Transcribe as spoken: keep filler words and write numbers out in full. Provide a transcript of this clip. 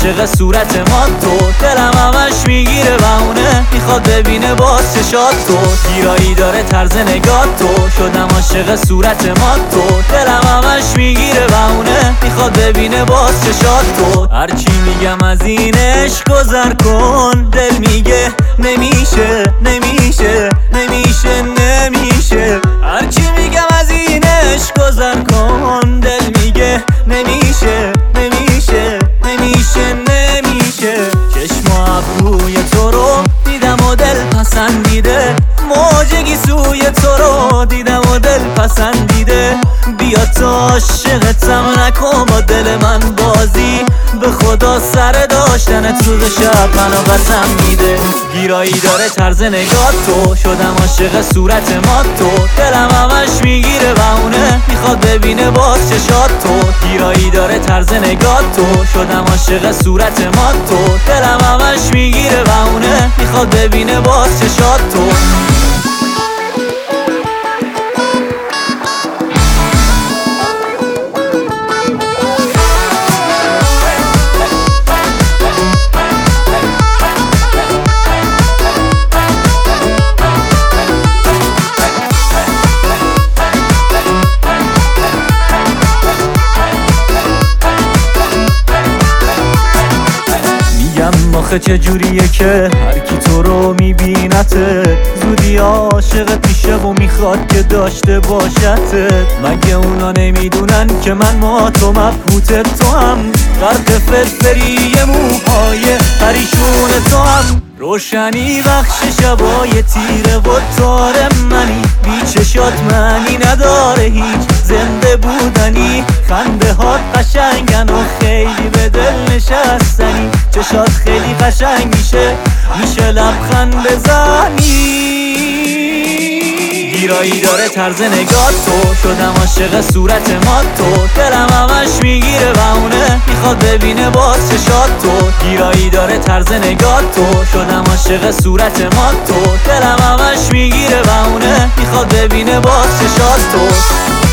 عاشق صورت ما تو، دلم همش میگیره و اونه میخواد ببینه باز چشات تو. گیرایی داره طرز نگاه تو، شدم عاشق صورت ما تو، دلم همش میگیره و اونه میخواد ببینه باز چشات تو. هرچی میگم از این عشق گذر کن، دل میگه نمیشه نمیشه نمیشه نمیشه. هرچی میگم از این عشق گذر کن، دل میگه نمیشه نمیشه نمیشه نمیشه. چشم و ابروی تو رو دیدم و دل پسندیده، موجگی سوی تو رو دیدم و دل پسندیده. بیا تا عاشقتم نکن با دل من بازی، به خدا سر داشتنت روز شب منو قسم میده. گیرایی داره طرز نگاه تو، شدم عاشق صورت ما تو، دلم همش میگیره و اونه میخواد ببینه باز چشات تو. گیرایی داره طرز نگاه تو، شدم عاشق صورت ما تو، دلم همش میگیره و اونه میخواد ببینه باز چشات تو. آخه چجوریه که هر کی تو رو میبینته زودی عاشقت میشه و میخواد که داشته باشته. مگه اونا نمیدونن که من ما تو مبهوت تو هم، غرق فرفری موهای پریشون تو هم. روشنی بخش شبای تیره و تار منی، بی چشات معنی نداره هیچ زنده بودنی. خنده هات قشنگن و خیلی به دل نشستنی، چشات خیلی قشنگ میشه میشه لبخند بزنی. گیرایی داره طرز نگاه تو، شدم عاشق صورت ما تو، دلم همش میگیره و اونه میخواد ببینه باز چشات تو. گیرایی داره طرز نگاه تو، شدم عاشق صورت ما تو، دلم همش میگیره و اونه میخواد ببینه باز چشات تو.